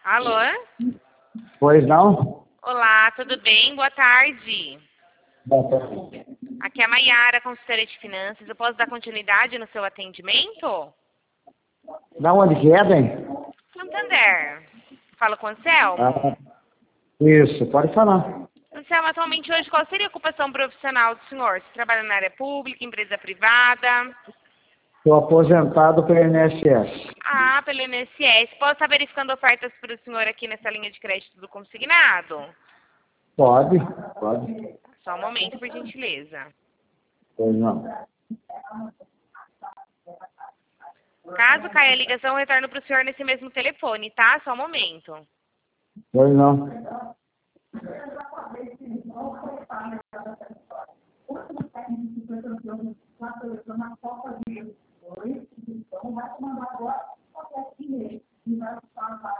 Alô? Pois não? Olá, tudo bem? Boa tarde. Boa tarde. Aqui é a Maiara, consultora de finanças. Eu posso dar continuidade no seu atendimento? Da onde que é, bem? Santander. Falo com o Anselmo. Isso, pode falar. Anselmo, atualmente hoje, qual seria a ocupação profissional do senhor? Você trabalha na área pública, empresa privada? Estou aposentado pelo INSS. Ah, pelo INSS. Posso estar verificando ofertas para o senhor aqui nessa linha de crédito do consignado? Pode, pode. Só um momento, por gentileza. Pois não. Caso caia a ligação, eu retorno para o senhor nesse mesmo telefone, tá? Só um momento. Pois não.